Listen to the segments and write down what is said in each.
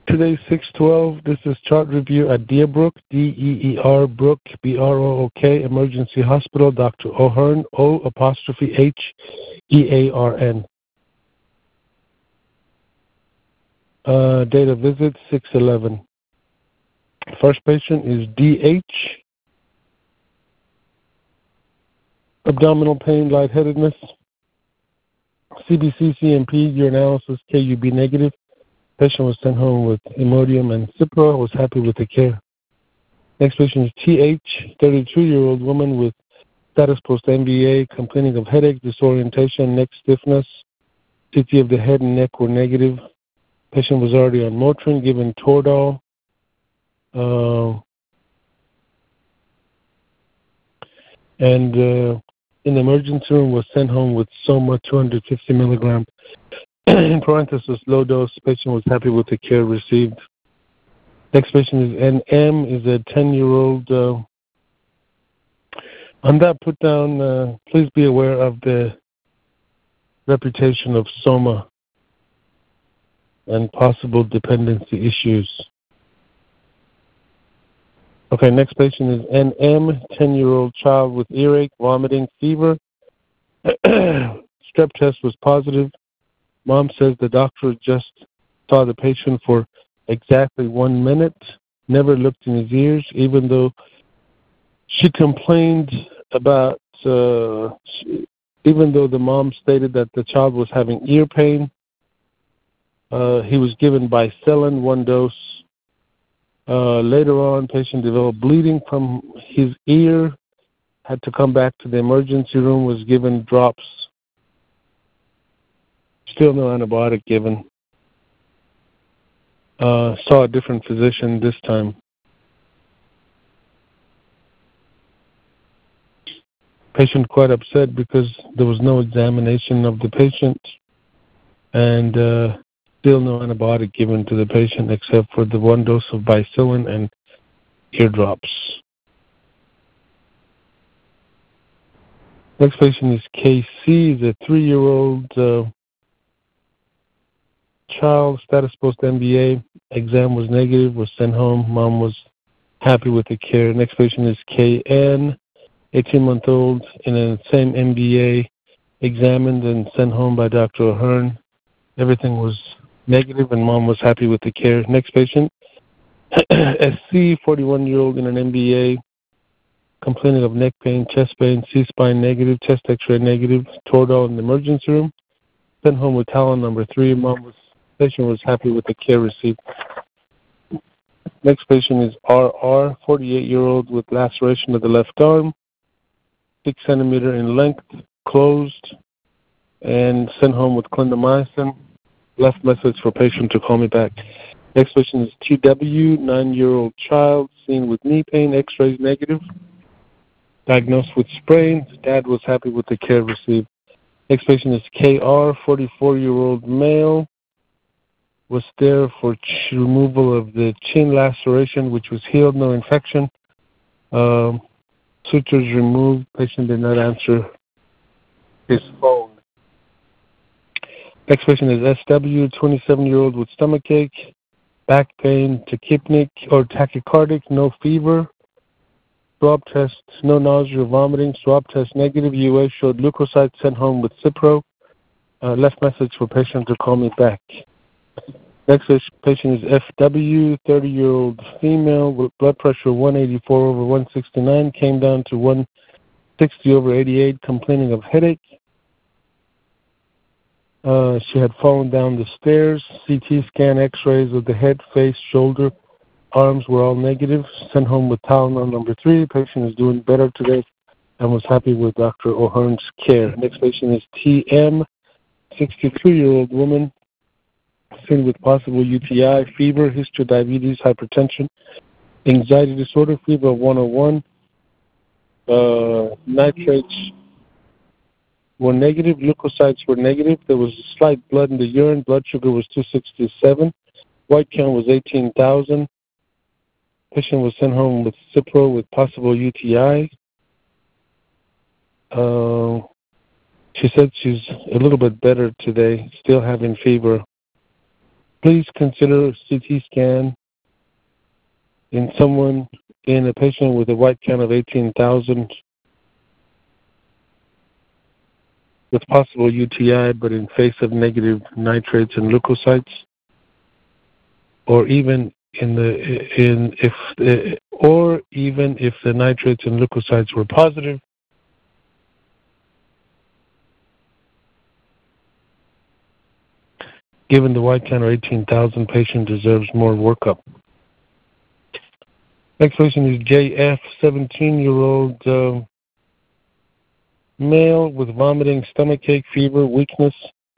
Today, 6/12. This is chart review at Deerbrook, D-E-E-R, Brook, B-R-O-O-K, Emergency Hospital, Dr. O'Hearn, O''H-E-A-R-N. Date of visit, 6/11. First patient is D.H. Abdominal pain, lightheadedness. CBC, CMP, urinalysis, KUB negative. Patient was sent home with Imodium and Cipro. Was happy with the care. Next patient is TH, 32-year-old woman with status post-MBA, complaining of headache, disorientation, neck stiffness. CT of the head and neck were negative. Patient was already on Motrin, given Toradol. In the emergency room was sent home with Soma 250 milligram. In parenthesis, low dose. Patient was happy with the care received. Next patient is NM, is a 10-year-old. On that put down, please be aware of the reputation of Soma and possible dependency issues. Okay, next patient is NM, 10-year-old child with earache, vomiting, fever. Strep test was positive. Mom says the doctor just saw the patient for exactly 1 minute, never looked in his ears, even though she complained about, even though the mom stated that the child was having ear pain. He was given Bicillin, 1 dose. Later on, patient developed bleeding from his ear, had to come back to the emergency room, was given drops. Still no antibiotic given. Saw a different physician this time. Patient quite upset because there was no examination of the patient, and still no antibiotic given to the patient except for the 1 dose of Bicillin and eardrops. Next patient is KC, is a 3-year-old child, status post-MBA, exam was negative, was sent home. Mom was happy with the care. Next patient is KN, 18-month-old, in the same MBA, examined and sent home by Dr. O'Hearn. Everything was negative, and Mom was happy with the care. Next patient, SC, 41-year-old in an MBA, complaining of neck pain, chest pain, C-spine negative, chest X-ray negative, Toradol in the emergency room. Sent home with Talon number 3. Patient was happy with the care received. Next patient is RR, 48-year-old with laceration of the left arm, 6 centimeter in length, closed, and sent home with clindamycin. Left message for patient to call me back. Next patient is TW, 9-year-old child, seen with knee pain, X-rays negative, diagnosed with sprain. Dad was happy with the care received. Next patient is KR, 44-year-old male, was there for removal of the chin laceration, which was healed, no infection. Sutures removed. Patient did not answer his phone. Next patient is SW, 27-year-old with stomachache, back pain, tachypnic or tachycardic, no fever. Swab test, no nausea or vomiting. Swab test negative. UA showed leukocytes, sent home with Cipro. Left message for patient to call me back. Next patient is FW, 30-year-old female with blood pressure 184/169, came down to 160/88, complaining of headache. She had fallen down the stairs. CT scan, X-rays of the head, face, shoulder, arms were all negative. Sent home with Tylenol number 3. Patient is doing better today and was happy with Dr. O'Hearn's care. Next patient is TM, 62-year-old woman, seen with possible UTI, fever, history of diabetes, hypertension, anxiety disorder, fever of 101. Nitrates were negative, leukocytes were negative. There was slight blood in the urine. Blood sugar was 267. White count was 18,000. Patient was sent home with Cipro with possible UTI. She said she's a little bit better today, still having fever. Please consider CT scan in a patient with a white count of 18,000 with possible UTI, but in face of negative nitrates and leukocytes, or even if the nitrates and leukocytes were positive. Given the white count of 18,000, patient deserves more workup. Next patient is JF, 17-year-old male with vomiting, stomachache, fever, weakness.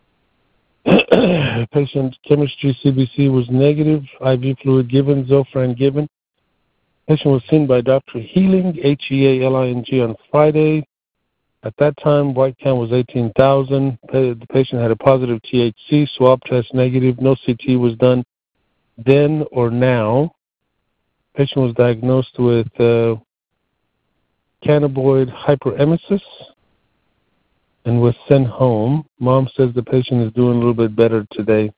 Patient's chemistry CBC was negative. IV fluid given, Zofran given. Patient was seen by Dr. Healing, Healing, on Friday. At that time, white count was 18,000. The patient had a positive THC, swab test negative. No CT was done then or now. Patient was diagnosed with cannabinoid hyperemesis and was sent home. Mom says the patient is doing a little bit better today.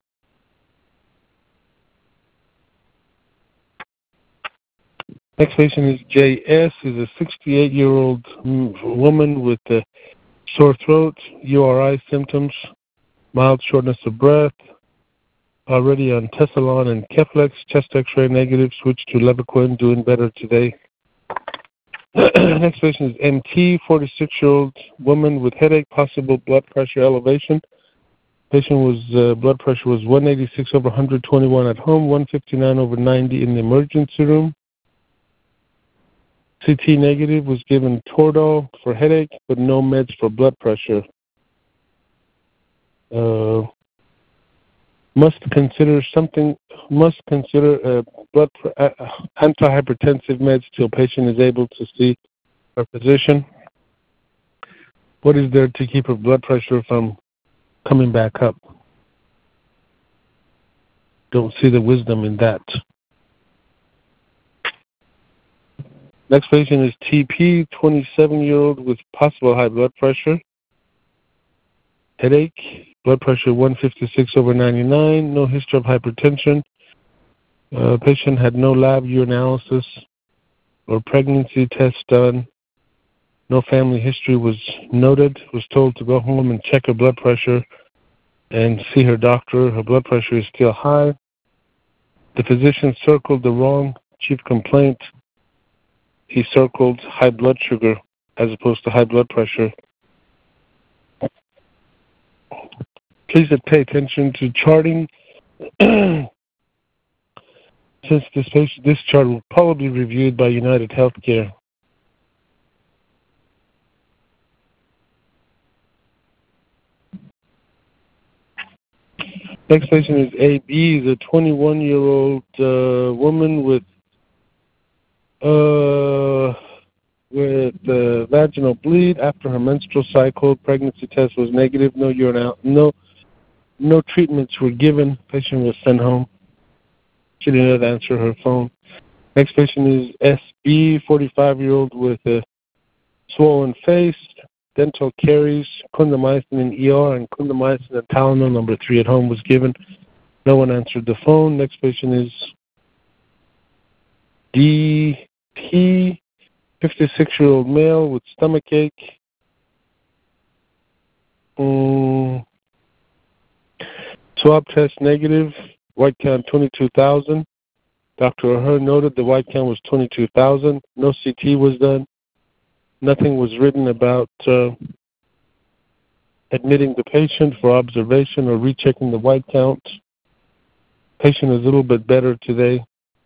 Next patient is JS, is a 68-year-old woman with a sore throat, URI symptoms, mild shortness of breath, already on Tessalon and Keflex, chest x-ray negative, switched to Levaquin, doing better today. Next patient is MT, 46-year-old woman with headache, possible blood pressure elevation. Patient blood pressure was 186 over 121 at home, 159 over 90 in the emergency room. CT negative, was given Toradol for headache, but no meds for blood pressure. Must consider antihypertensive meds till patient is able to see her physician. What is there to keep her blood pressure from coming back up? Don't see the wisdom in that. Next patient is TP, 27-year-old with possible high blood pressure, headache, blood pressure 156 over 99, no history of hypertension. Patient had no lab urinalysis or pregnancy test done. No family history was noted. Was told to go home and check her blood pressure and see her doctor. Her blood pressure is still high. The physician circled the wrong chief complaint. He circled high blood sugar as opposed to high blood pressure. Please pay attention to charting. Since this chart will probably be reviewed by United Healthcare. Next patient is AB, is a 21-year-old woman with vaginal bleed after her menstrual cycle. Pregnancy test was negative. No treatments were given. Patient was sent home. She did not answer her phone. Next patient is SB, 45-year-old with a swollen face, dental caries, clindamycin in ER, and clindamycin and Tylenol number 3 at home was given. No one answered the phone. Next patient is DP, 56-year-old male with stomachache. Swab test negative. White count 22,000. Dr. O'Hare noted the white count was 22,000. No CT was done. Nothing was written about admitting the patient for observation or rechecking the white count. Patient is a little bit better today.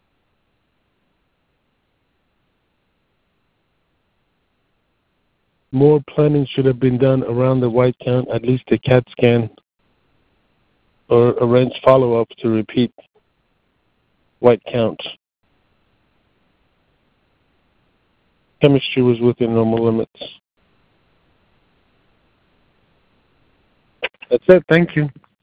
More planning should have been done around the white count, at least a CAT scan, or arrange follow-up to repeat white count. Chemistry was within normal limits. That's it. Thank you.